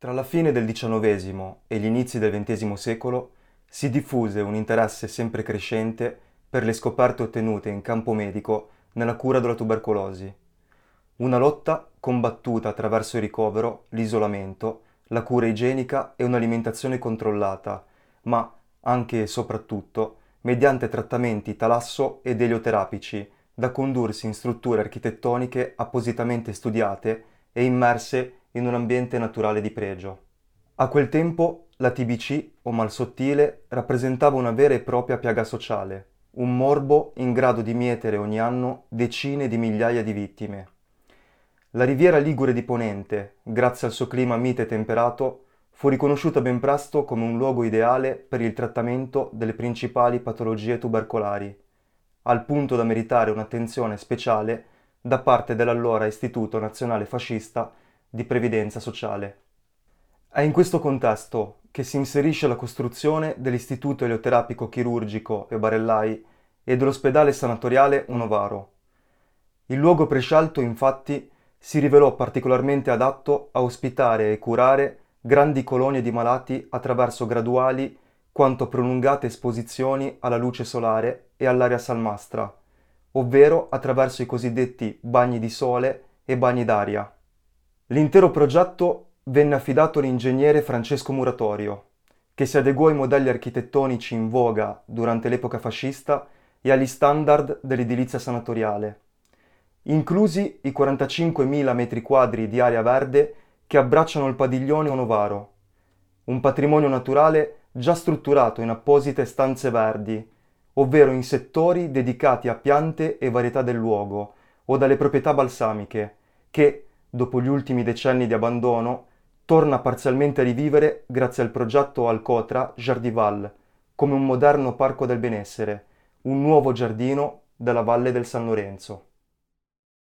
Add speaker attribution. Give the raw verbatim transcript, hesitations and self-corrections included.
Speaker 1: Tra la fine del diciannovesimo e gli inizi del ventesimo secolo si diffuse un interesse sempre crescente per le scoperte ottenute in campo medico nella cura della tubercolosi. Una lotta combattuta attraverso il ricovero, l'isolamento, la cura igienica e un'alimentazione controllata, ma anche e soprattutto mediante trattamenti talasso ed elioterapici da condursi in strutture architettoniche appositamente studiate e immerse in un ambiente naturale di pregio. A quel tempo la T B C, o mal sottile, rappresentava una vera e propria piaga sociale, un morbo in grado di mietere ogni anno decine di migliaia di vittime. La riviera ligure di Ponente, grazie al suo clima mite e temperato, fu riconosciuta ben presto come un luogo ideale per il trattamento delle principali patologie tubercolari, al punto da meritare un'attenzione speciale da parte dell'allora Istituto Nazionale Fascista di Previdenza Sociale. È in questo contesto che si inserisce la costruzione dell'Istituto Elioterapico Chirurgico e Barellai e dell'ospedale sanatoriale Onovaro. Il luogo prescelto, infatti, si rivelò particolarmente adatto a ospitare e curare grandi colonie di malati attraverso graduali quanto prolungate esposizioni alla luce solare e all'aria salmastra, ovvero attraverso i cosiddetti bagni di sole e bagni d'aria. L'intero progetto venne affidato all'ingegnere Francesco Muratorio, che si adeguò ai modelli architettonici in voga durante l'epoca fascista e agli standard dell'edilizia sanatoriale, inclusi i quarantacinquemila metri quadri di area verde che abbracciano il padiglione Onovaro, un patrimonio naturale già strutturato in apposite stanze verdi, ovvero in settori dedicati a piante e varietà del luogo o dalle proprietà balsamiche, che, dopo gli ultimi decenni di abbandono, torna parzialmente a rivivere grazie al progetto Alcotra Jardival, come un moderno parco del benessere, un nuovo giardino della Valle del San Lorenzo.